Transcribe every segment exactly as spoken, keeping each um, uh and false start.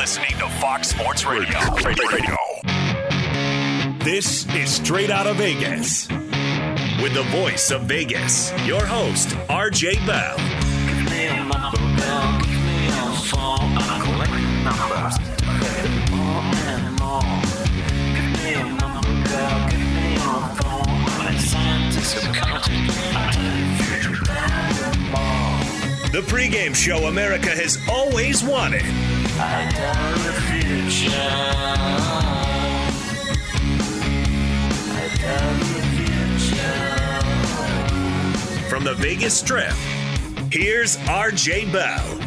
listening to Fox Sports Radio. Radio. This is Straight Out of Vegas. With the voice of Vegas, your host, R J Bell. Give me a number, Bell. Give me a phone. I collect numbers. More and more. Give me a number, Bell. Give me a phone. I'm a scientist of counting. I tell you, more. The pregame show America has always wanted. I tell the future. I tell the future. From the Vegas Strip, here's R J Bell.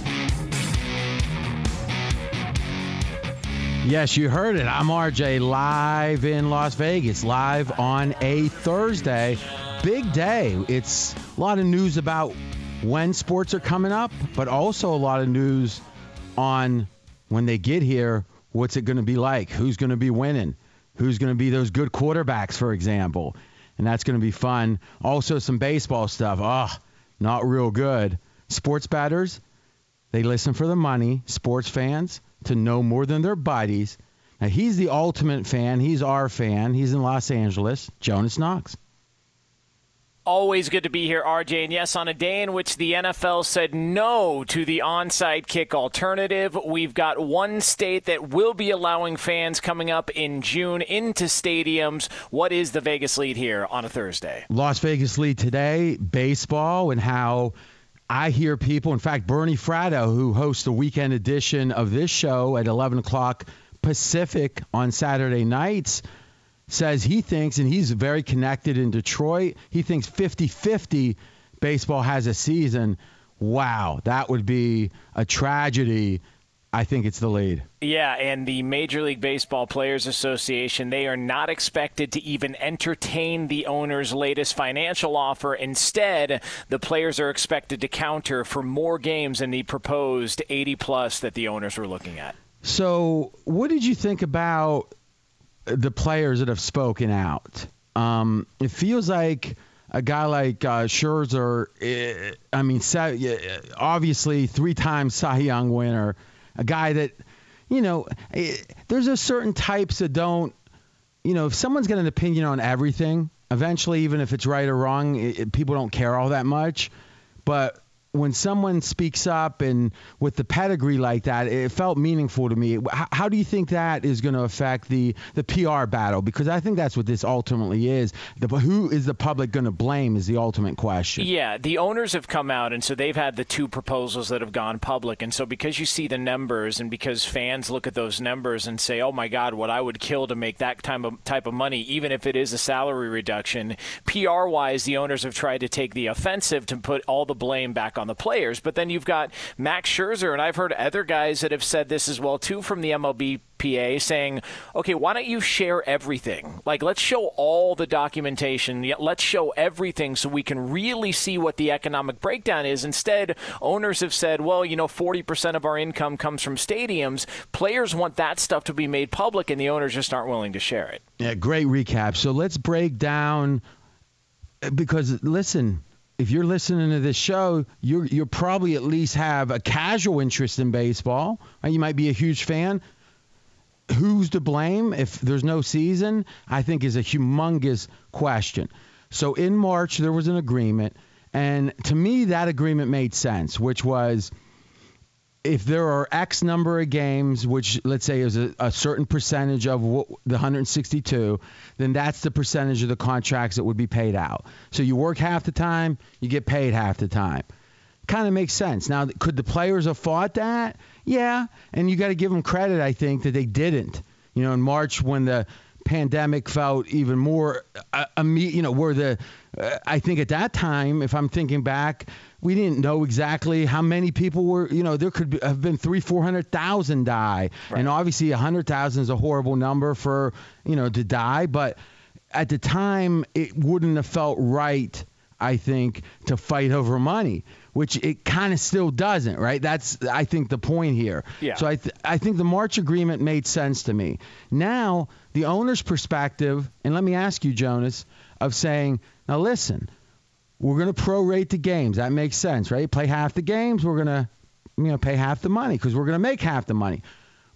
Yes, you heard it. I'm R J, live in Las Vegas, live on a Thursday. Big day. It's a lot of news about when sports are coming up, but also a lot of news on when they get here, what's it going to be like? Who's going to be winning? Who's going to be those good quarterbacks, for example? And that's going to be fun. Also, some baseball stuff. Oh, not real good. Sports bettors, they listen for the money. Sports fans, to know more than their buddies. Now, he's the ultimate fan. He's our fan. He's in Los Angeles. Jonas Knox. Always good to be here, R J. And yes, on a day in which the N F L said no to the onside kick alternative, we've got one state that will be allowing fans coming up in June into stadiums. What is the Vegas lead here on a Thursday? Las Vegas lead today, baseball, and how I hear people, in fact, Bernie Fratto, who hosts the weekend edition of this show at eleven o'clock Pacific on Saturday nights, says he thinks, and he's very connected in Detroit, he thinks fifty-fifty baseball has a season. Wow, that would be a tragedy. I think it's the lead. Yeah, and the Major League Baseball Players Association, they are not expected to even entertain the owner's latest financial offer. Instead, the players are expected to counter for more games than the proposed eighty plus that the owners were looking at. So what did you think about the players that have spoken out? Um, it feels like a guy like uh, Scherzer, eh, I mean, obviously three-time Cy Young winner, a guy that, you know, eh, there's a certain types that don't, you know, if someone's got an opinion on everything, eventually, even if it's right or wrong, it, it, people don't care all that much. But when someone speaks up and with the pedigree like that, it felt meaningful to me. How, how do you think that is going to affect the, the P R battle? Because I think that's what this ultimately is. The, who is the public going to blame is the ultimate question. Yeah, the owners have come out, and so they've had the two proposals that have gone public. And so because you see the numbers and because fans look at those numbers and say, oh, my God, what I would kill to make that type of, type of money, even if it is a salary reduction, P R-wise, the owners have tried to take the offensive to put all the blame back on the players. But then you've got Max Scherzer, and I've heard other guys that have said this as well too from the M L B P A, saying, okay, why don't you share everything? Like, let's show all the documentation. Let's show everything so we can really see what the economic breakdown is. Instead, owners have said, well, you know, forty percent of our income comes from stadiums. Players want that stuff to be made public, and the owners just aren't willing to share it. Yeah, great recap. So let's break down, because, listen, if you're listening to this show, you're you're probably at least have a casual interest in baseball. Right? You might be a huge fan. Who's to blame if there's no season? I think is a humongous question. So in March, there was an agreement. And to me, that agreement made sense, which was if there are X number of games, which let's say is a, a certain percentage of what, the one hundred sixty-two, then that's the percentage of the contracts that would be paid out. So you work half the time, you get paid half the time. Kind of makes sense. Now, could the players have fought that? Yeah, and you got to give them credit, I think, that they didn't. You know, in March when the pandemic felt even more, uh, you know, where the, uh, I think at that time, if I'm thinking back, we didn't know exactly how many people were, you know, there could be, have been three, four hundred thousand die. Right. And obviously a hundred thousand is a horrible number for, you know, to die. But at the time, it wouldn't have felt right, I think, to fight over money, which it kind of still doesn't, right? That's, I think, the point here. Yeah. So I, th- I think the March agreement made sense to me. Now, the owner's perspective, and let me ask you, Jonas, of saying, now listen, we're going to prorate the games. That makes sense, right? Play half the games, we're going to, you know, pay half the money because we're going to make half the money.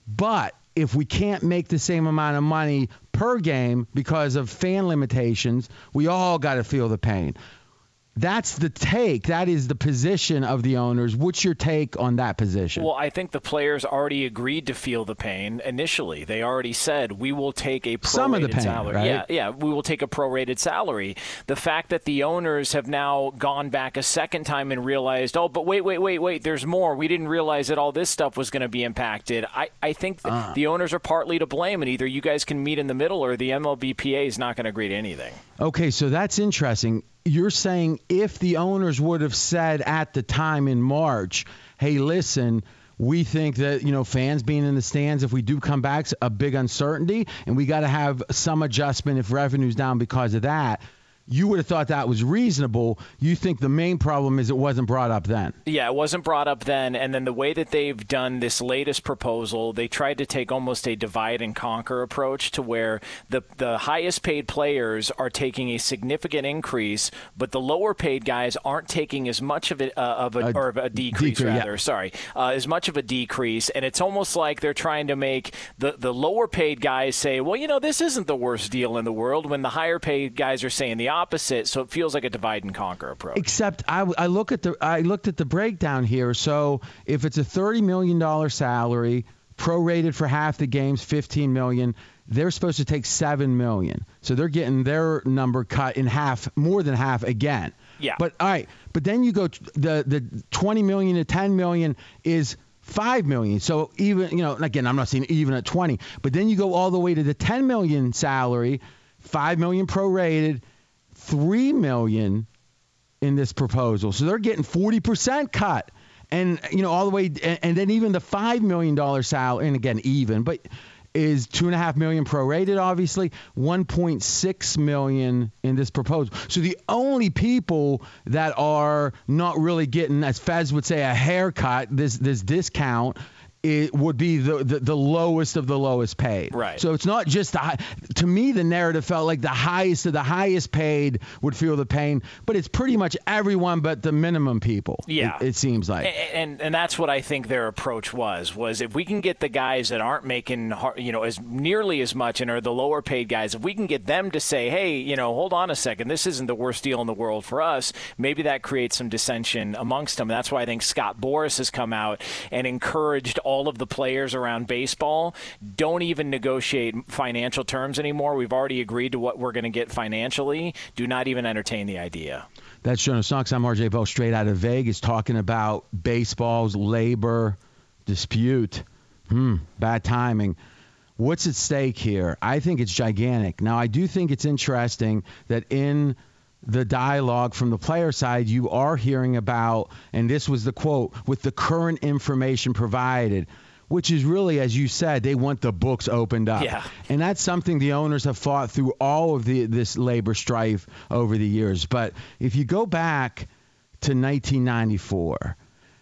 But if we can't make the same amount of money per game because of fan limitations, we all got to feel the pain. That's the take. That is the position of the owners. What's your take on that position? Well, I think the players already agreed to feel the pain initially. They already said, we will take a prorated Some of the pain, salary. right? Yeah, yeah, we will take a prorated salary. The fact that the owners have now gone back a second time and realized, oh, but wait, wait, wait, wait, there's more. We didn't realize that all this stuff was going to be impacted. I, I think th- uh. the owners are partly to blame, and either you guys can meet in the middle or the M L B P A is not going to agree to anything. Okay, so that's interesting. You're saying if the owners would have said at the time in March, hey, listen, we think that, you know, fans being in the stands, if we do come back, a big uncertainty, and we got to have some adjustment if revenue's down because of that, you would have thought that was reasonable. You think the main problem is it wasn't brought up then. Yeah, it wasn't brought up then. And then the way that they've done this latest proposal, they tried to take almost a divide and conquer approach to where the, the highest paid players are taking a significant increase, but the lower paid guys aren't taking as much of it, uh, of a, a, or a decrease, decrease rather, yeah. sorry, uh, as much of a decrease. And it's almost like they're trying to make the, the lower paid guys say, well, you know, this isn't the worst deal in the world, when the higher paid guys are saying the opposite. So it feels like a divide and conquer approach. Except I, I look at the I looked at the breakdown here. So if it's a thirty million dollars salary, prorated for half the games, fifteen million dollars, they're supposed to take seven million dollars. So they're getting their number cut in half, more than half again. Yeah. But all right, but then you go the the twenty million dollars to ten million dollars is five million dollars. So even, you know, again, I'm not saying even at twenty, but then you go all the way to the ten million dollars salary, five million dollars prorated, three million dollars in this proposal. So they're getting forty percent cut. And, you know, all the way, and, and then even the five million dollars salary, and again, even, but is two point five million dollars prorated, obviously, one point six million dollars in this proposal. So the only people that are not really getting, as Fez would say, a haircut, this this discount, it would be the, the the lowest of the lowest paid. Right. So it's not just the high. To me, the narrative felt like the highest of the highest paid would feel the pain, but it's pretty much everyone but the minimum people. Yeah. It, it seems like. And, and and that's what I think their approach was, was if we can get the guys that aren't making, you know, as nearly as much and are the lower paid guys, if we can get them to say, hey, you know, hold on a second, this isn't the worst deal in the world for us, maybe that creates some dissension amongst them. That's why I think Scott Boras has come out and encouraged all of the players around baseball, don't even negotiate financial terms anymore. We've already agreed to what we're going to get financially. Do not even entertain the idea. That's Jonas Knox. I'm R J Bell, straight out of Vegas, talking about baseball's labor dispute. Hmm, bad timing. What's at stake here? I think it's gigantic. Now, I do think it's interesting that in the dialogue from the player side, you are hearing about, and this was the quote, with the current information provided, which is really, as you said, they want the books opened up. Yeah. And that's something the owners have fought through all of the this labor strife over the years. But if you go back to nineteen ninety-four,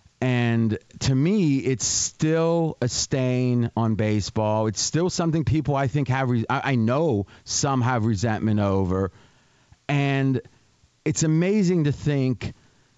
and to me, it's still a stain on baseball. It's still something people, I think, have, re- I know some have resentment over. And it's amazing to think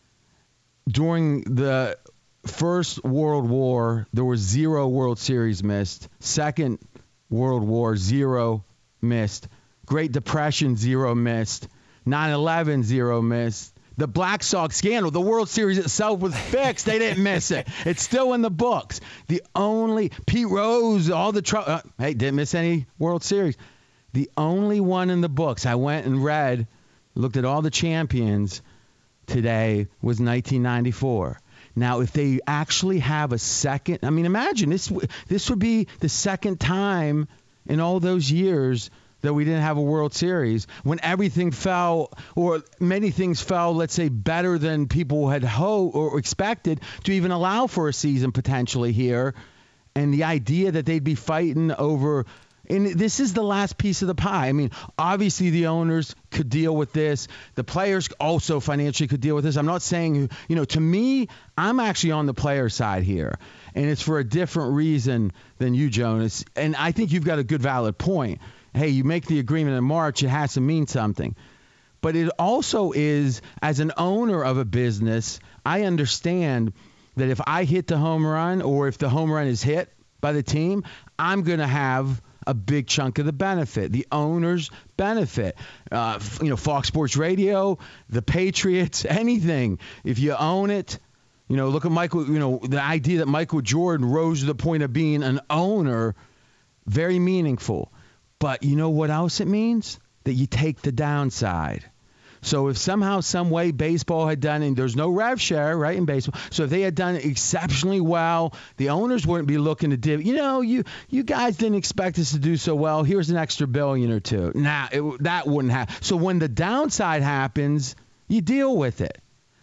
during the First World War, there was zero World Series missed. Second World War, zero missed. Great Depression, zero missed. nine eleven, zero missed. The Black Sox scandal, the World Series itself was fixed. They didn't miss it. It's still in the books. The only, Pete Rose, all the trouble, uh, hey, didn't miss any World Series. The only one in the books, I went and read, looked at all the champions today, was nineteen ninety-four. Now, if they actually have a second, I mean, imagine this this would be the second time in all those years that we didn't have a World Series, when everything fell, or many things fell, let's say, better than people had hoped or expected to even allow for a season potentially here. And the idea that they'd be fighting over, and this is the last piece of the pie. I mean, obviously the owners could deal with this. The players also financially could deal with this. I'm not saying, you know, to me, I'm actually on the player side here. And it's for a different reason than you, Jonas. And I think you've got a good, valid point. Hey, you make the agreement in March, it has to mean something. But it also is, as an owner of a business, I understand that if I hit the home run, or if the home run is hit, by the team, I'm going to have a big chunk of the benefit. The owners benefit. Uh, f- you know, Fox Sports Radio, the Patriots, anything. If you own it, you know, look at Michael, you know, the idea that Michael Jordan rose to the point of being an owner, very meaningful. But you know what else it means? That you take the downside. So if somehow, some way baseball had done, and there's no rev share, right, in baseball. So if they had done exceptionally well, the owners wouldn't be looking to div. You know, you you guys didn't expect us to do so well. Here's an extra billion or two. Nah, it, that wouldn't happen. So when the downside happens, you deal with it.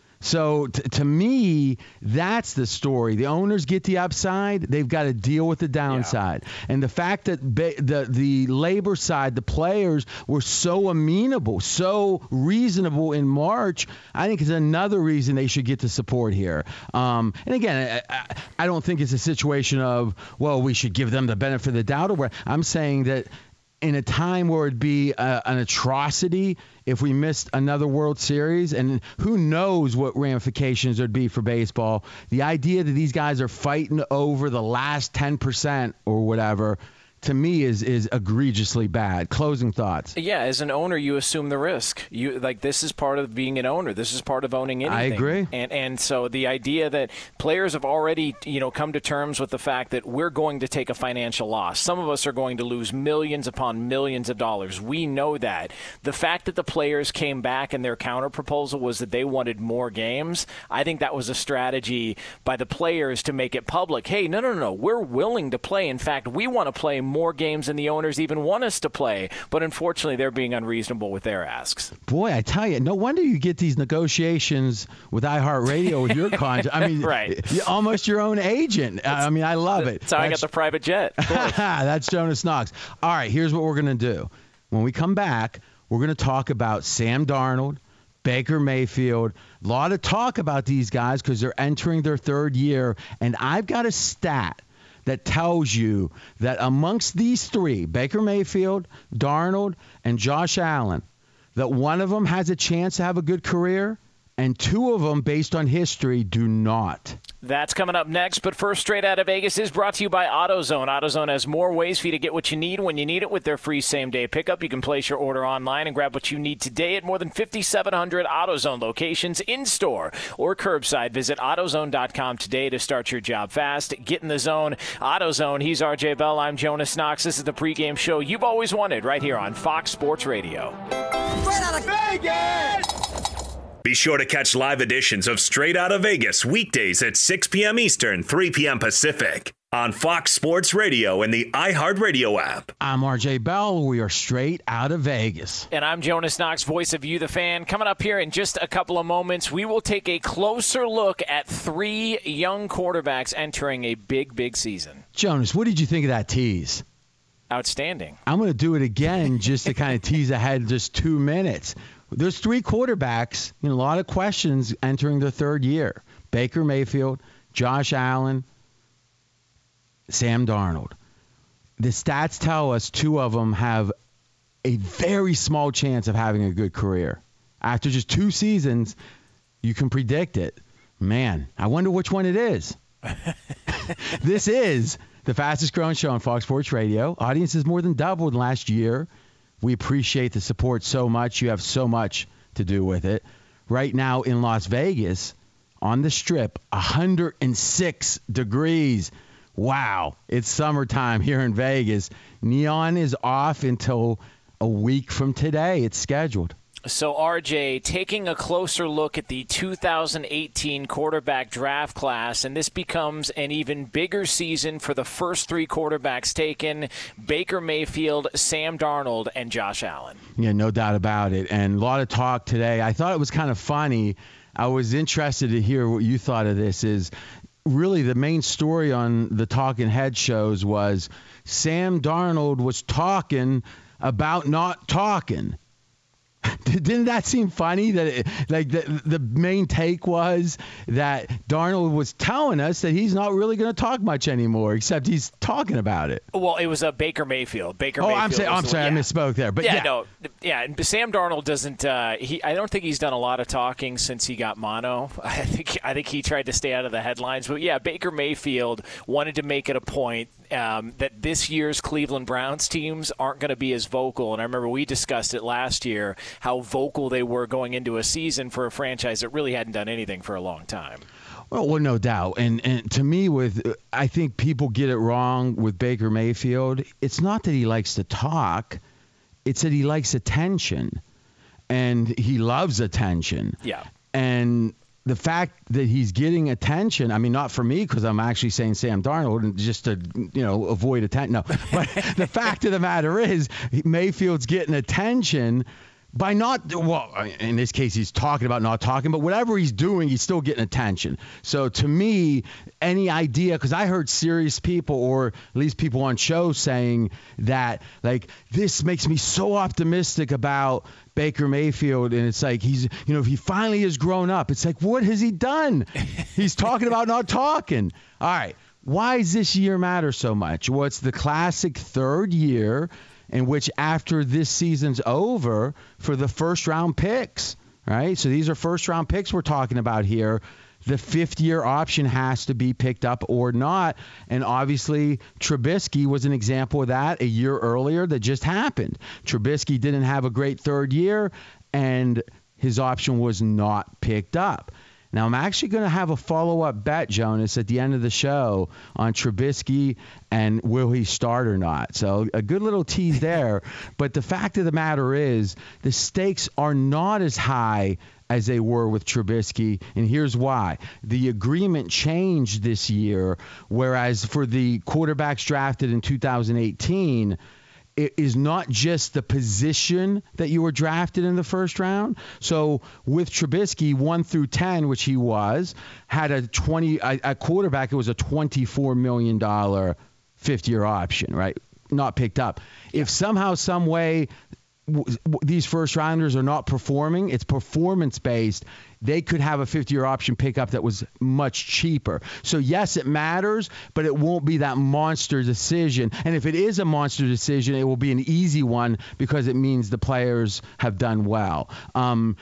So t- to me, that's the story. The owners get the upside. They've got to deal with the downside. Yeah. And the fact that ba- the the labor side, the players, were so amenable, so reasonable in March, I think is another reason they should get the support here. Um, and again, I, I, I don't think it's a situation of, well, we should give them the benefit of the doubt. Or I'm saying that in a time where it'd be a, an atrocity if we missed another World Series, and who knows what ramifications there'd be for baseball, the idea that these guys are fighting over the last ten percent or whatever, to me is is egregiously bad. Closing thoughts. Yeah, as an owner, you assume the risk. You like this is part of being an owner. This is part of owning anything. I agree. And and so the idea that players have already, you know, come to terms with the fact that we're going to take a financial loss. Some of us are going to lose millions upon millions of dollars. We know that. The fact that the players came back and their counter proposal was that they wanted more games, I think that was a strategy by the players to make it public. Hey, no, no, no, we're willing to play. In fact, we want to play more more games than the owners even want us to play. But unfortunately, they're being unreasonable with their asks. Boy, I tell you, no wonder you get these negotiations with iHeartRadio with your contract. I mean, right. You're almost your own agent. That's, I mean, I love it. That's how that's, I got the private jet. Of course. That's Jonas Knox. All right, here's what we're going to do. When we come back, we're going to talk about Sam Darnold, Baker Mayfield. A lot of talk about these guys because they're entering their third year. And I've got a stat that tells you that amongst these three, Baker Mayfield, Darnold, and Josh Allen, that one of them has a chance to have a good career, and two of them, based on history, do not. That's coming up next, but first, Straight Out of Vegas is brought to you by AutoZone. AutoZone has more ways for you to get what you need when you need it with their free same-day pickup. You can place your order online and grab what you need today at more than fifty-seven hundred AutoZone locations in-store or curbside. Visit AutoZone dot com today to start your job fast. Get in the zone. AutoZone, he's R J Bell. I'm Jonas Knox. This is the pregame show you've always wanted right here on Fox Sports Radio. Straight Out of Vegas! Be sure to catch live editions of Straight Out of Vegas weekdays at six p.m. Eastern, three p.m. Pacific on Fox Sports Radio and the iHeartRadio app. I'm R J Bell. We are Straight Out of Vegas. And I'm Jonas Knox, voice of You, the fan. Coming up here in just a couple of moments, we will take a closer look at three young quarterbacks entering a big, big season. Jonas, what did you think of that tease? Outstanding. I'm going to do it again just to kind of tease ahead just two minutes. There's three quarterbacks, you know, a lot of questions entering their third year. Baker Mayfield, Josh Allen, Sam Darnold. The stats tell us two of them have a very small chance of having a good career. After just two seasons, you can predict it. Man, I wonder which one it is. This is the fastest growing show on Fox Sports Radio. Audience has more than doubled last year. We appreciate the support so much. You have so much to do with it. Right now in Las Vegas, on the Strip, one hundred six degrees. Wow. It's summertime here in Vegas. Neon is off until a week from today. It's scheduled. So, R J, taking a closer look at the two thousand eighteen quarterback draft class, and this becomes an even bigger season for the first three quarterbacks taken, Baker Mayfield, Sam Darnold, and Josh Allen. Yeah, no doubt about it. And a lot of talk today. I thought it was kind of funny. I was interested to hear what you thought of this. Is really the main story on the Talking Head shows was Sam Darnold was talking about not talking. Didn't that seem funny? That it, like the the main take was that Darnold was telling us that he's not really going to talk much anymore, except he's talking about it. Well, it was a Baker Mayfield. Baker. Oh, Mayfield I'm, say, I'm the, sorry, yeah. I misspoke there. But yeah, yeah, no, yeah. And Sam Darnold doesn't. Uh, he, I don't think he's done a lot of talking since he got mono. I think I think he tried to stay out of the headlines. But yeah, Baker Mayfield wanted to make it a point um, that this year's Cleveland Browns teams aren't going to be as vocal. And I remember we discussed it last year how vocal they were going into a season for a franchise that really hadn't done anything for a long time. Well, well, no doubt. And and to me, with I think people get it wrong with Baker Mayfield. It's not that he likes to talk; it's that he likes attention, and he loves attention. Yeah. And the fact that he's getting attention, I mean, not for me because I'm actually saying Sam Darnold and just to, you know, avoid attention. No, but the fact of the matter is Mayfield's getting attention by not, well, in this case, he's talking about not talking, but whatever he's doing, he's still getting attention. So to me, any idea, because I heard serious people or at least people on shows saying that, like, this makes me so optimistic about Baker Mayfield, and it's like he's, you know, if he finally has grown up, it's like, what has he done? He's talking about not talking. All right, why does this year matter so much? Well, it's the classic third year in which after this season's over for the first round picks, right? So these are first round picks we're talking about here. The fifth year option has to be picked up or not. And obviously Trubisky was an example of that a year earlier that just happened. Trubisky didn't have a great third year and his option was not picked up. Now, I'm actually going to have a follow-up bet, Jonas, at the end of the show on Trubisky and will he start or not. So a good little tease there. But the fact of the matter is the stakes are not as high as they were with Trubisky, and here's why. The agreement changed this year, whereas for the quarterbacks drafted in two thousand eighteen, it is not just the position that you were drafted in the first round. So with Trubisky, one through ten, which he was, had a twenty a, a quarterback. It was a twenty-four million dollars fifth-year option, right? Not picked up. If somehow, some way, w- w- these first rounders are not performing, it's performance based. They could have a fifty-year option pickup that was much cheaper. So, yes, it matters, but it won't be that monster decision. And if it is a monster decision, it will be an easy one because it means the players have done well. Um,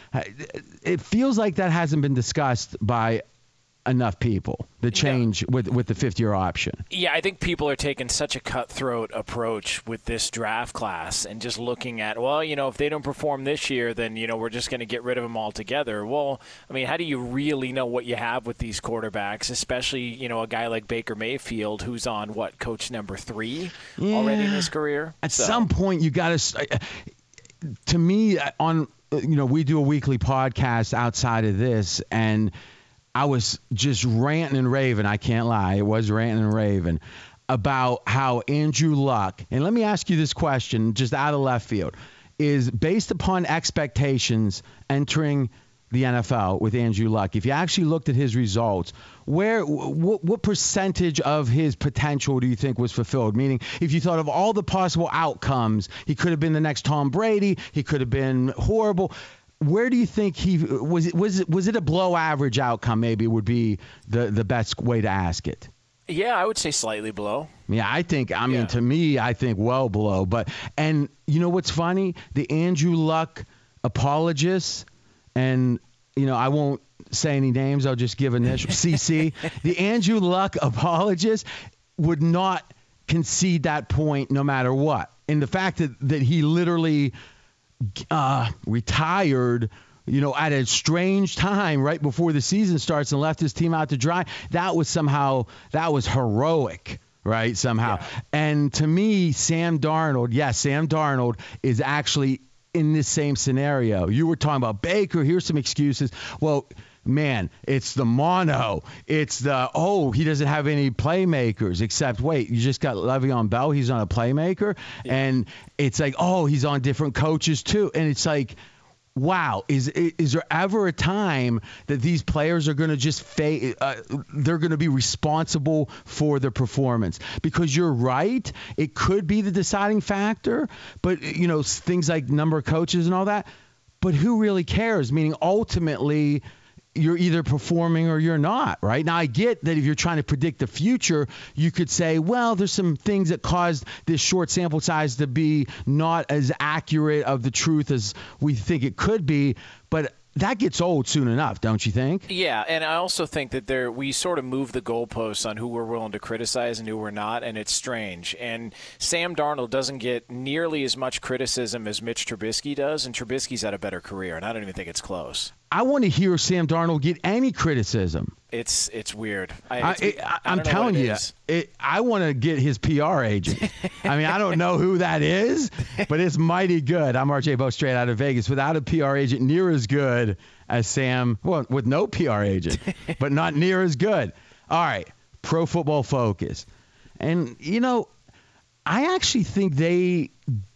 it feels like that hasn't been discussed by enough people, the change no. with with the fifth-year option. Yeah, I think people are taking such a cutthroat approach with this draft class and just looking at, well, you know, if they don't perform this year, then, you know, we're just going to get rid of them altogether. Well, I mean, how do you really know what you have with these quarterbacks, especially, you know, a guy like Baker Mayfield who's on, what, coach number three yeah. already in his career? At so. some point, you got to – to me, on, you know, we do a weekly podcast outside of this, and – I was just ranting and raving, I can't lie, it was ranting and raving, about how Andrew Luck, and let me ask you this question, just out of left field, is based upon expectations entering the N F L with Andrew Luck, if you actually looked at his results, where what, what percentage of his potential do you think was fulfilled? Meaning, if you thought of all the possible outcomes, he could have been the next Tom Brady, he could have been horrible. Where do you think he was? It was it was it a below average outcome? Maybe would be the the best way to ask it. Yeah, I would say slightly below. Yeah, I think. I mean, yeah. to me, I think well below. But and you know what's funny? The Andrew Luck apologists, and you know I won't say any names. I'll just give initial C C. The Andrew Luck apologists would not concede that point no matter what. And the fact that that he literally. Uh, retired, you know, at a strange time right before the season starts and left his team out to dry. That was somehow, that was heroic, right? Somehow. Yeah. And to me, Sam Darnold, yes, Sam Darnold is actually in this same scenario. You were talking about Baker. Here's some excuses. Well, man, it's the mono. It's the, oh, he doesn't have any playmakers except, wait, you just got Le'Veon Bell. He's on a playmaker. Yeah. And it's like, oh, he's on different coaches too. And it's like, wow, is is there ever a time that these players are going to just fa- uh, they're going to be responsible for their performance? Because you're right, it could be the deciding factor, but, you know, things like number of coaches and all that. but who really cares? Meaning ultimately, you're either performing or you're not, right? Now, I get that if you're trying to predict the future, you could say, well, there's some things that caused this short sample size to be not as accurate of the truth as we think it could be, but that gets old soon enough, don't you think? Yeah, and I also think that there we sort of move the goalposts on who we're willing to criticize and who we're not, and it's strange. And Sam Darnold doesn't get nearly as much criticism as Mitch Trubisky does, and Trubisky's had a better career, and I don't even think it's close. I want to hear Sam Darnold get any criticism. It's it's weird. I, I, it's, it, I, I I'm don't know telling what it you, is. it, I want to get his P R agent. I mean, I don't know who that is, but it's mighty good. I'm R J Bo, straight out of Vegas. Without a P R agent near as good as Sam, well, with no P R agent, but not near as good. All right, Pro Football Focus. And, you know, I actually think they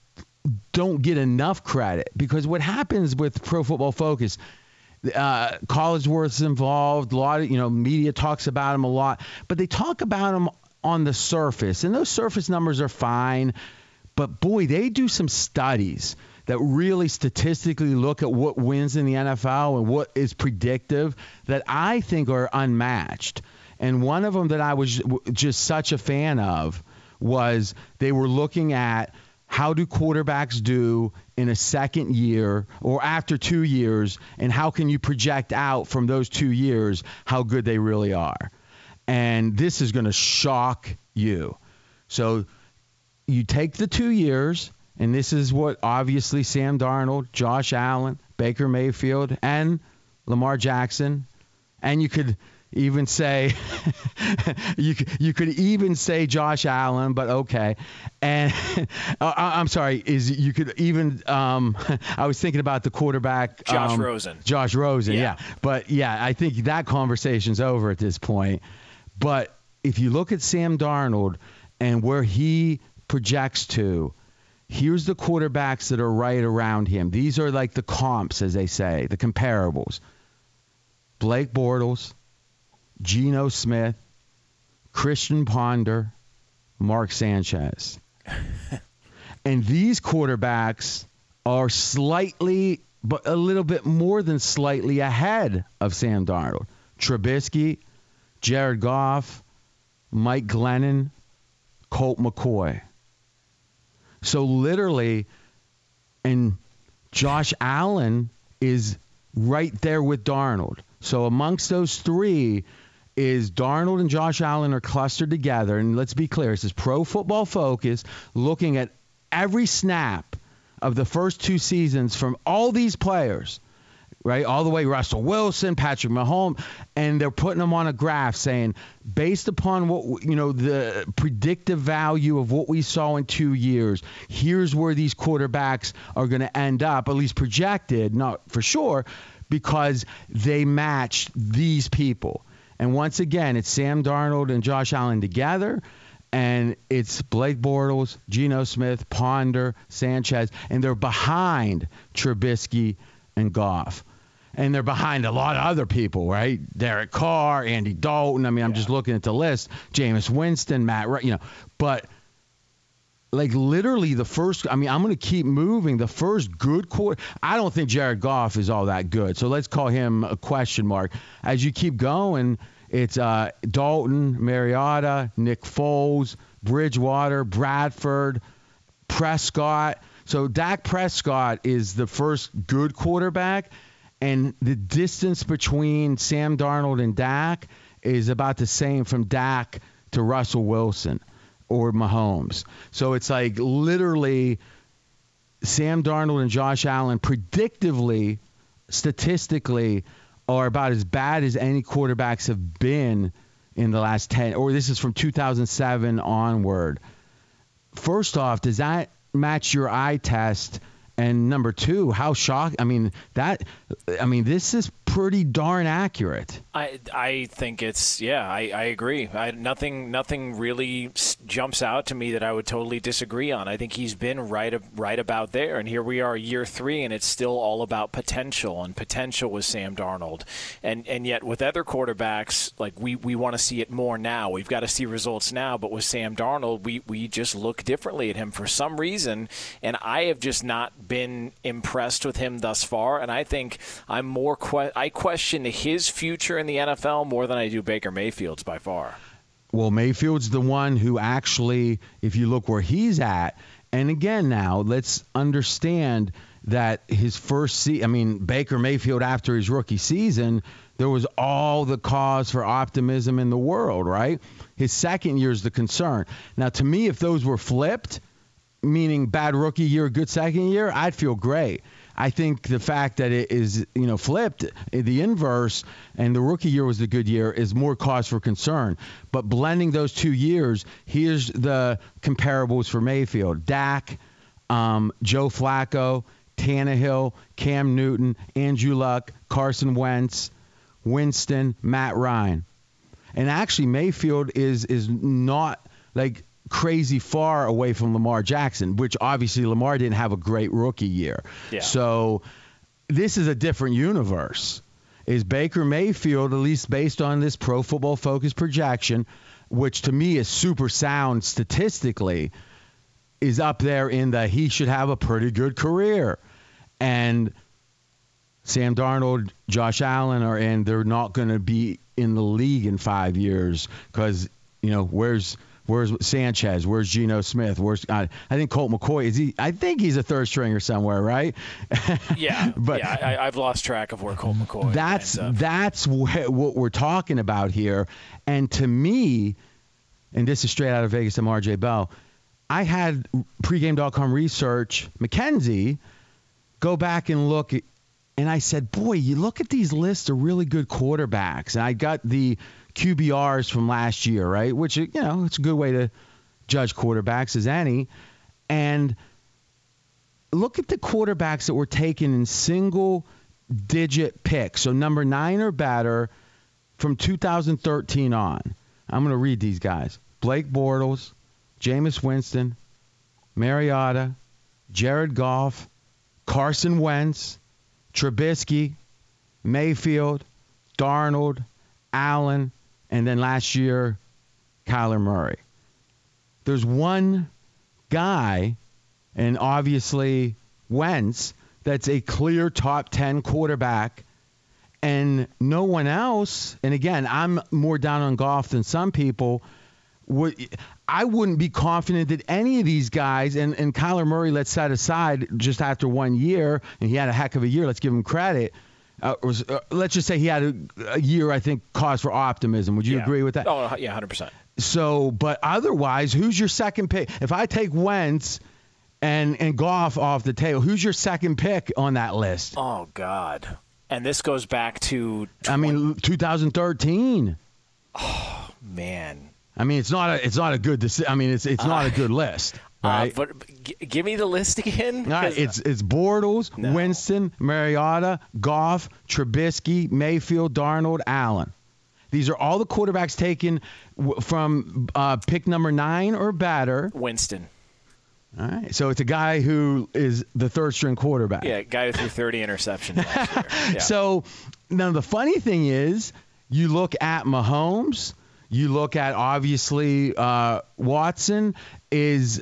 don't get enough credit, because what happens with Pro Football Focus, uh, Collinsworth's involved, a lot of, you know, media talks about him a lot, but they talk about him on the surface, and those surface numbers are fine, but boy, they do some studies that really statistically look at what wins in the N F L and what is predictive that I think are unmatched. And one of them that I was just such a fan of was they were looking at how do quarterbacks do in a second year or after two years, and how can you project out from those two years how good they really are. And this is going to shock you. So you take the two years, and this is what obviously Sam Darnold, Josh Allen, Baker Mayfield, and Lamar Jackson, and you could even say you could, you could even say Josh Allen, but okay. And uh, I'm sorry, is you could even um, I was thinking about the quarterback Josh um, Rosen. Josh Rosen, Yeah. yeah. But yeah, I think that conversation's over at this point. But if you look at Sam Darnold and where he projects to, here's the quarterbacks that are right around him. These are like the comps, as they say, the comparables. Blake Bortles, Geno Smith, Christian Ponder, Mark Sanchez. And these quarterbacks are slightly, but a little bit more than slightly ahead of Sam Darnold. Trubisky, Jared Goff, Mike Glennon, Colt McCoy. So literally, and Josh Allen is right there with Darnold. So amongst those three is Darnold and Josh Allen are clustered together. And let's be clear, this is Pro Football Focus looking at every snap of the first two seasons from all these players, right? All the way Russell Wilson, Patrick Mahomes, and they're putting them on a graph saying, based upon what, you know, the predictive value of what we saw in two years, here's where these quarterbacks are going to end up, at least projected, not for sure, because they matched these people. And once again, it's Sam Darnold and Josh Allen together, and it's Blake Bortles, Geno Smith, Ponder, Sanchez, and they're behind Trubisky and Goff. And they're behind a lot of other people, right? Derek Carr, Andy Dalton. I mean, I'm Yeah. just looking at the list. Jameis Winston, Matt, Ry- you know. But, like, literally the first – I mean, I'm going to keep moving. The first good quarter – I don't think Jared Goff is all that good. So let's call him a question mark. As you keep going, it's uh, Dalton, Mariota, Nick Foles, Bridgewater, Bradford, Prescott. So Dak Prescott is the first good quarterback. And the distance between Sam Darnold and Dak is about the same from Dak to Russell Wilson or Mahomes. So it's like literally Sam Darnold and Josh Allen predictively, statistically, are about as bad as any quarterbacks have been in the last ten, or this is from two thousand seven onward. First off, does that match your eye test? And number two, how shocked? I mean, that, I mean, this is pretty darn accurate. I, I think it's yeah I, I agree. I, nothing nothing really s- jumps out to me that I would totally disagree on. I think he's been right right about there, and here we are year three, and it's still all about potential and potential with Sam Darnold, and and yet with other quarterbacks, like we, we want to see it more now. We've got to see results now, but with Sam Darnold, we we just look differently at him for some reason, and I have just not been impressed with him thus far, and I think I'm more que- I question his future in the N F L more than I do Baker Mayfield's by far. Well, Mayfield's the one who actually, if you look where he's at, and again now, let's understand that his first season, I mean, Baker Mayfield after his rookie season, there was all the cause for optimism in the world, right? His second year is the concern. Now, to me, if those were flipped, meaning bad rookie year, good second year, I'd feel great. I think the fact that it is, you know, flipped, the inverse, and the rookie year was the good year is more cause for concern. But blending those two years, here's the comparables for Mayfield. Dak, um, Joe Flacco, Tannehill, Cam Newton, Andrew Luck, Carson Wentz, Winston, Matt Ryan. And actually Mayfield is is not like crazy far away from Lamar Jackson, which obviously Lamar didn't have a great rookie year. Yeah. So this is a different universe. Is Baker Mayfield, at least based on this Pro Football Focus projection, which to me is super sound statistically, is up there in the he should have a pretty good career. And Sam Darnold, Josh Allen are in, they're not going to be in the league in five years because, you know, where's Where's Sanchez? Where's Geno Smith? Where's uh, I think Colt McCoy is he? I think he's a third stringer somewhere, right? Yeah, but yeah, I, I've lost track of where Colt McCoy. That's ends up. that's wh- what we're talking about here. And to me, and this is straight out of Vegas and R J Bell, I had pregame dot com research McKenzie go back and look at, and I said, boy, you look at these lists of really good quarterbacks, and I got the Q B Rs from last year, right? Which, you know, it's a good way to judge quarterbacks as any. And look at the quarterbacks that were taken in single-digit picks, so number nine or better from two thousand thirteen on. I'm going to read these guys. Blake Bortles, Jameis Winston, Mariota, Jared Goff, Carson Wentz, Trubisky, Mayfield, Darnold, Allen, and then last year, Kyler Murray. There's one guy, and obviously Wentz, that's a clear top ten quarterback, and no one else, and again, I'm more down on Goff than some people, would I wouldn't be confident that any of these guys, and, and Kyler Murray, let's set aside just after one year, and he had a heck of a year, let's give him credit. Uh, was, uh, let's just say he had a, a year, I think, cause for optimism. Would you yeah. agree with that? Oh, yeah, one hundred percent. So, but otherwise, who's your second pick? If I take Wentz and, and Goff off the table, who's your second pick on that list? Oh, God. And this goes back to... I mean, two thousand thirteen. Oh, man. I mean, it's not a, it's not a good deci- I mean, it's it's not uh, a good list. Right? Uh, but g- give me the list again. All right, it's it's Bortles, No. Winston, Mariota, Goff, Trubisky, Mayfield, Darnold, Allen. These are all the quarterbacks taken w- from uh, pick number nine or better. Winston. All right, so it's a guy who is the third string quarterback. Yeah, guy who threw thirty interceptions last year. Yeah. So now the funny thing is, you look at Mahomes. You look at, obviously, uh, Watson is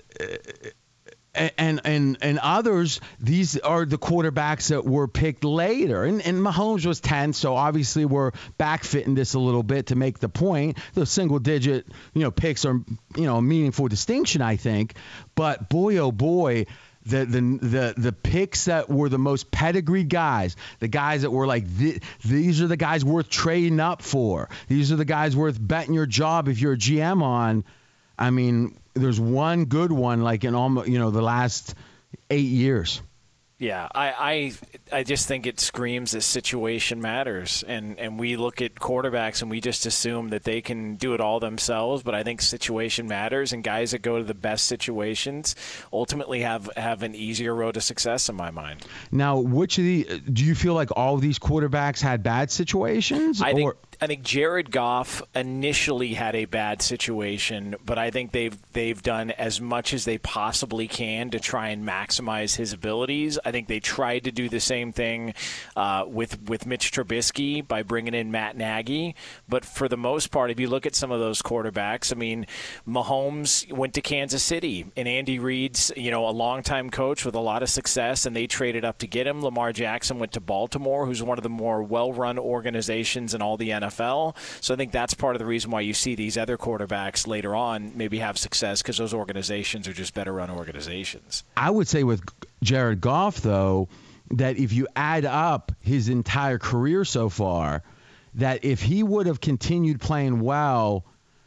uh, and and and others. These are the quarterbacks that were picked later. And, and Mahomes was ten, so obviously we're backfitting this a little bit to make the point. Those single-digit, you know, picks are, you know, a meaningful distinction, I think. But boy, oh boy. The, the the the picks that were the most pedigreed guys, the guys that were like, th- these are the guys worth trading up for. These are the guys worth betting your job if you're a G M on. I mean, there's one good one like in almost, you know, the last eight years. Yeah, I, I I just think it screams that situation matters, and and we look at quarterbacks and we just assume that they can do it all themselves. But I think situation matters, and guys that go to the best situations ultimately have have an easier road to success in my mind. Now, which of the do you feel like all of these quarterbacks had bad situations? I or? think I think Jared Goff initially had a bad situation, but I think they've they've done as much as they possibly can to try and maximize his abilities. I think they tried to do the same thing uh, with with Mitch Trubisky by bringing in Matt Nagy, but for the most part, if you look at some of those quarterbacks, I mean, Mahomes went to Kansas City, and Andy Reid's you know a longtime coach with a lot of success, and they traded up to get him. Lamar Jackson went to Baltimore, who's one of the more well-run organizations in all the N F L. So I think that's part of the reason why you see these other quarterbacks later on maybe have success, because those organizations are just better run organizations. I would say with Jared Goff, though, that if you add up his entire career so far, that if he would have continued playing well,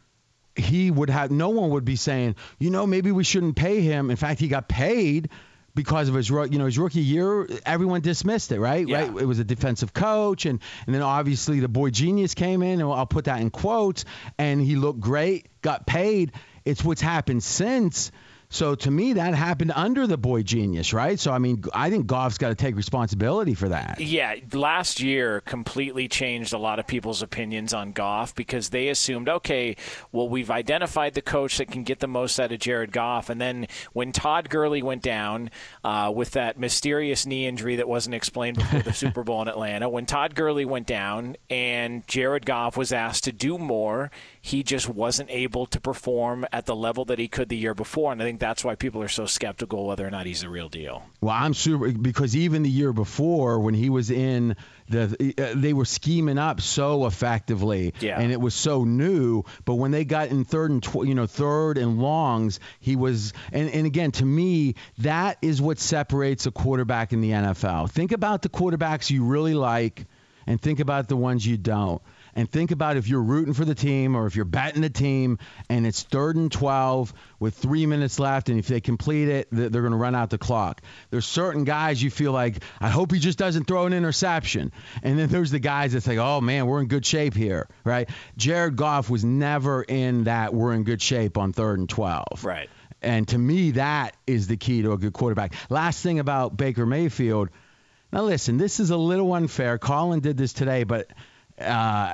he would have, no one would be saying, you know, maybe we shouldn't pay him. In fact, he got paid because of his, you know, his rookie year. Everyone dismissed it, right? Yeah. Right. It was a defensive coach, and and then obviously the boy genius came in, and I'll put that in quotes, and he looked great, got paid. It's what's happened since. So to me, that happened under the boy genius, right? So I mean, I think Goff's got to take responsibility for that. Yeah, last year completely changed a lot of people's opinions on Goff, because they assumed, okay, well, we've identified the coach that can get the most out of Jared Goff. And then when Todd Gurley went down uh, with that mysterious knee injury that wasn't explained before the Super Bowl in Atlanta, when Todd Gurley went down and Jared Goff was asked to do more, he just wasn't able to perform at the level that he could the year before. And I think that's why people are so skeptical whether or not he's the real deal. Well, I'm super, because even the year before, when he was in the, uh, they were scheming up so effectively, yeah. and it was so new. But when they got in third and tw- you know third and longs, he was. And, and again, to me, that is what separates a quarterback in the N F L. Think about the quarterbacks you really like, and think about the ones you don't. And think about if you're rooting for the team or if you're betting the team and it's third and twelve with three minutes left, and if they complete it, they're going to run out the clock. There's certain guys you feel like, I hope he just doesn't throw an interception. And then there's the guys that's like, oh, man, we're in good shape here, right? Jared Goff was never in that we're in good shape on third and twelve. Right. And to me, that is the key to a good quarterback. Last thing about Baker Mayfield. Now, listen, this is a little unfair. Colin did this today, but – Uh,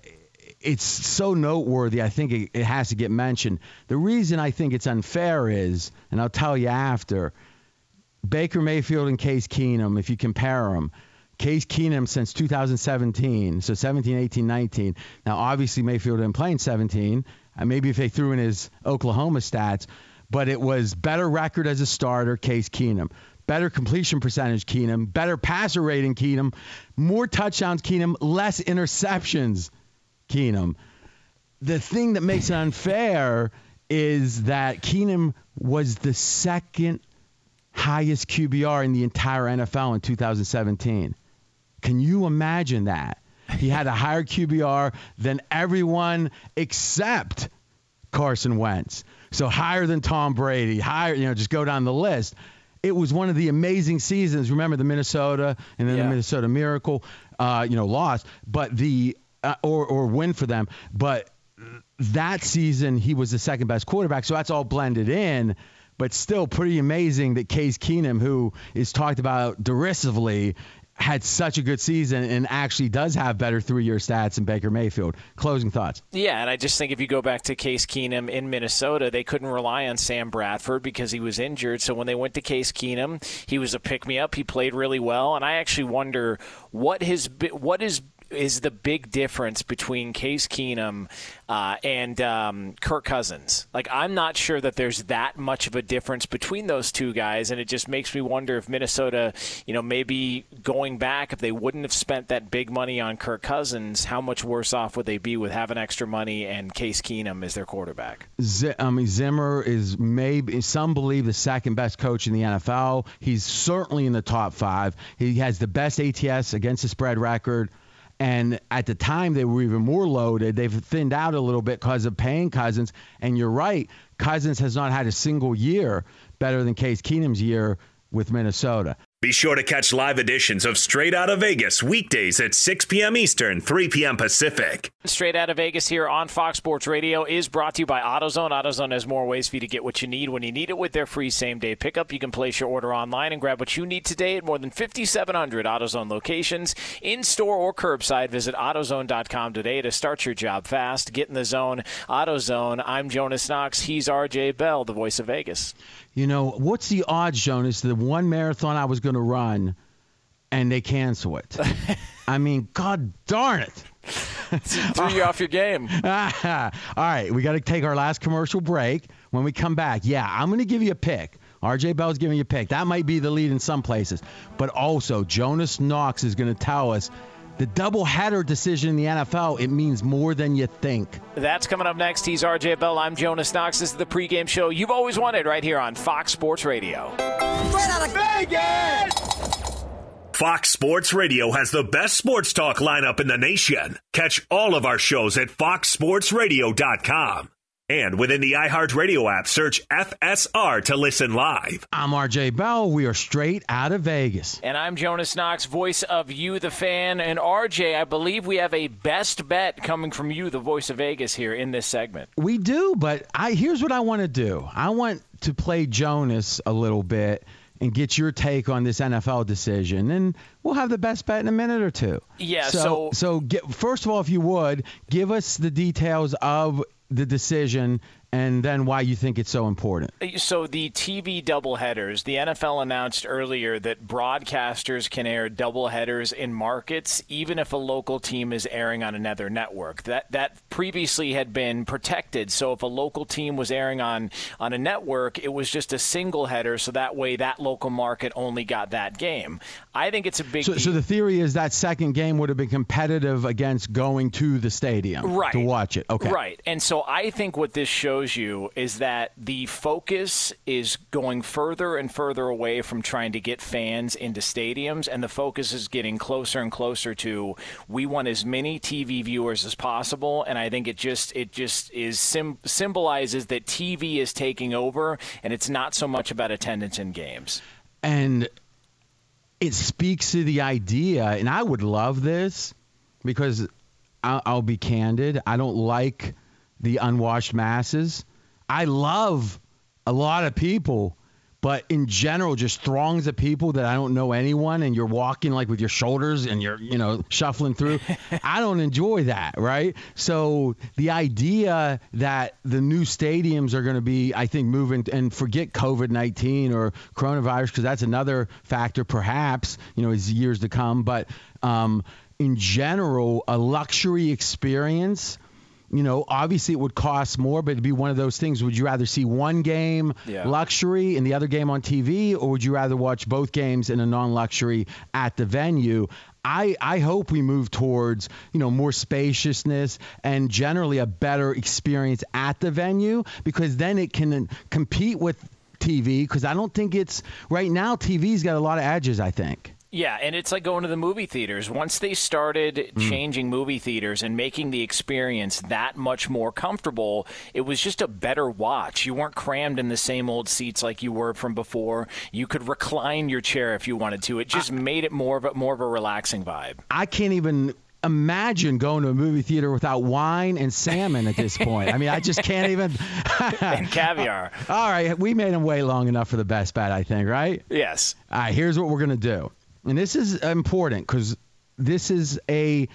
it's so noteworthy, I think it, it has to get mentioned. The reason I think it's unfair is, and I'll tell you after, Baker Mayfield and Case Keenum, if you compare them, Case Keenum since two thousand seventeen, so seventeen, eighteen, nineteen. Now, obviously, Mayfield didn't play in seventeen. Uh, maybe if they threw in his Oklahoma stats, but it was better record as a starter, Case Keenum. Better completion percentage, Keenum. Better passer rating, Keenum. More touchdowns, Keenum. Less interceptions, Keenum. The thing that makes it unfair is that Keenum was the second highest Q B R in the entire N F L in two thousand seventeen. Can you imagine that? He had a higher Q B R than everyone except Carson Wentz. So higher than Tom Brady, higher, you know, just go down the list. It was one of the amazing seasons. Remember the Minnesota and then yeah. the Minnesota Miracle, uh, you know, lost, but the uh, or or win for them. But that season he was the second best quarterback, so that's all blended in. But still, pretty amazing that Case Keenum, who is talked about derisively, had such a good season and actually does have better three-year stats than Baker Mayfield. Closing thoughts. Yeah, and I just think if you go back to Case Keenum in Minnesota, they couldn't rely on Sam Bradford because he was injured. So when they went to Case Keenum, he was a pick-me-up. He played really well, and I actually wonder what his what is is the big difference between Case Keenum uh, and um, Kirk Cousins. Like, I'm not sure that there's that much of a difference between those two guys, and it just makes me wonder if Minnesota, you know, maybe going back, if they wouldn't have spent that big money on Kirk Cousins, how much worse off would they be with having extra money and Case Keenum as their quarterback? Z- I mean, Zimmer is maybe, some believe, the second best coach in the N F L. He's certainly in the top five. He has the best A T S against the spread record. And at the time, they were even more loaded. They've thinned out a little bit because of paying Cousins. And you're right, Cousins has not had a single year better than Case Keenum's year with Minnesota. Be sure to catch live editions of Straight Outta Vegas weekdays at six p.m. Eastern, three p.m. Pacific. Straight Outta Vegas here on Fox Sports Radio is brought to you by AutoZone. AutoZone has more ways for you to get what you need when you need it with their free same-day pickup. You can place your order online and grab what you need today at more than five thousand seven hundred AutoZone locations, in-store or curbside. Visit AutoZone dot com today to start your job fast. Get in the zone. AutoZone. I'm Jonas Knox. He's R J Bell, the voice of Vegas. You know, what's the odds, Jonas, the one marathon I was going to run and they cancel it? I mean, God darn it. Threw you off your game. All right, we got to take our last commercial break. When we come back, yeah, I'm going to give you a pick. R J Bell's giving you a pick. That might be the lead in some places. But also, Jonas Knox is going to tell us the doubleheader decision in the N F L, it means more than you think. That's coming up next. He's R J Bell. I'm Jonas Knox. This is the pregame show you've always wanted right here on Fox Sports Radio. Straight out of Vegas! Fox Sports Radio has the best sports talk lineup in the nation. Catch all of our shows at fox sports radio dot com. And within the iHeartRadio app, search F S R to listen live. I'm R J Bell. We are straight out of Vegas. And I'm Jonas Knox, voice of You, the fan. And R J, I believe we have a best bet coming from you, the voice of Vegas, here in this segment. We do, but I here's what I want to do. I want to play Jonas a little bit and get your take on this N F L decision. And we'll have the best bet in a minute or two. Yeah, so... So, so get, first of all, if you would, give us the details of the decision and then why you think it's so important. So the T V doubleheaders, the N F L announced earlier that broadcasters can air doubleheaders in markets, even if a local team is airing on another network. That that previously had been protected. So if a local team was airing on, on a network, it was just a single header, so that way that local market only got that game. I think it's a big so, deal. So the theory is that second game would have been competitive against going to the stadium right. to watch it. Okay. Right. And so I think what this shows you is that the focus is going further and further away from trying to get fans into stadiums, and the focus is getting closer and closer to we want as many T V viewers as possible. And I think it just it just is sim- symbolizes that T V is taking over, and it's not so much about attendance in games. And it speaks to the idea, and I would love this because I'll, I'll be candid. I don't like the unwashed masses. I love a lot of people, but in general, just throngs of people that I don't know anyone, and you're walking like with your shoulders and you're, you know, shuffling through. I don't enjoy that, right? So the idea that the new stadiums are going to be, I think, moving and forget COVID nineteen or coronavirus, because that's another factor, perhaps, you know, as years to come. But um, in general, a luxury experience. You know, obviously it would cost more, but it'd be one of those things. Would you rather see one game yeah. luxury and the other game on T V, or would you rather watch both games in a non-luxury at the venue? I, I hope we move towards, you know, more spaciousness and generally a better experience at the venue, because then it can compete with T V, because I don't think it's – right now T V's got a lot of edges, I think. Yeah, and it's like going to the movie theaters. Once they started mm. changing movie theaters and making the experience that much more comfortable, it was just a better watch. You weren't crammed in the same old seats like you were from before. You could recline your chair if you wanted to. It just I, made it more of a, more of a relaxing vibe. I can't even imagine going to a movie theater without wine and salmon at this point. I mean, I just can't even. And caviar. All right, we made them wait long enough for the best bet, I think, right? Yes. All right, here's what we're going to do. And this is important because this is a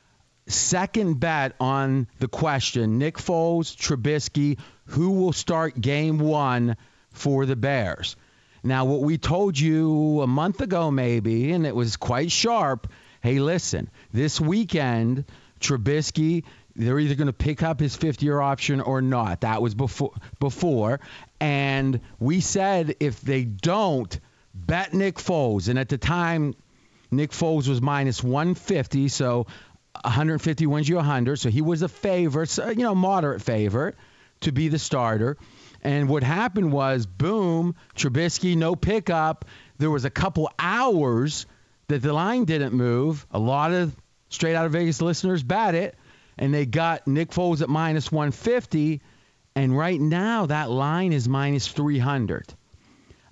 second bet on the question, Nick Foles, Trubisky, who will start game one for the Bears? Now, what we told you a month ago maybe, and it was quite sharp, hey, listen, this weekend, Trubisky, they're either going to pick up his fifth-year option or not. That was before. before. And we said if they don't, bet Nick Foles. And at the time, Nick Foles was minus one fifty, so one hundred fifty wins you one hundred. So he was a favorite, so, you know, moderate favorite to be the starter. And what happened was, boom, Trubisky, no pickup. There was a couple hours that the line didn't move. A lot of Straight Outta Vegas listeners bet it, and they got Nick Foles at minus one fifty. And right now, that line is minus three hundred.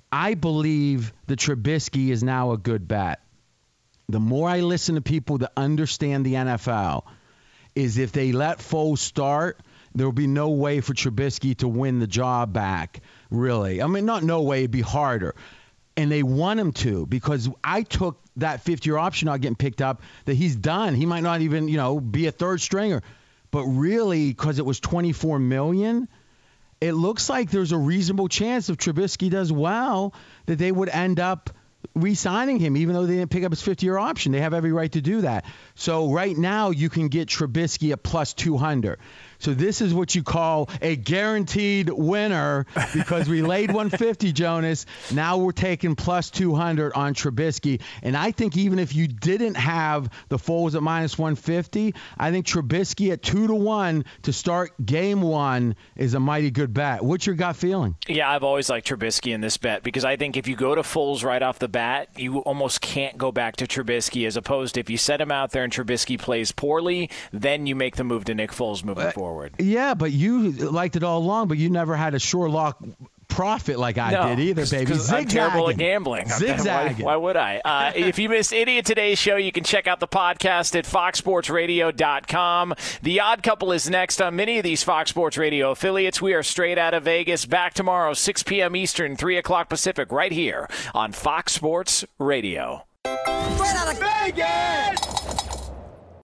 I believe the Trubisky is now a good bet. The more I listen to people that understand the N F L, is if they let Foles start, there will be no way for Trubisky to win the job back, really. I mean, not no way, it'd be harder. And they want him to, because I took that fifth-year option not getting picked up, that he's done. He might not even, you know, be a third stringer. But really, because it was twenty-four million dollars, it looks like there's a reasonable chance if Trubisky does well that they would end up re-signing him, even though they didn't pick up his fifth-year option. They have every right to do that. So right now you can get Trubisky at plus two hundred. So this is what you call a guaranteed winner, because we laid one fifty, Jonas. Now we're taking plus two hundred on Trubisky. And I think even if you didn't have the Foles at minus one fifty, I think Trubisky at two to one to start game one is a mighty good bet. What's your gut feeling? Yeah, I've always liked Trubisky in this bet, because I think if you go to Foles right off the bat, you almost can't go back to Trubisky, as opposed to if you set him out there and Trubisky plays poorly, then you make the move to Nick Foles moving uh, forward. Yeah, but you liked it all along, but you never had a sure lock profit like I no, did either, baby. I'm terrible at gambling. Zigzagging. Why, why would I? Uh, if you missed any of today's show, you can check out the podcast at fox sports radio dot com. The Odd Couple is next on many of these Fox Sports Radio affiliates. We are straight out of Vegas. Back tomorrow, six p.m. Eastern, three o'clock Pacific, right here on Fox Sports Radio. Straight out of Vegas!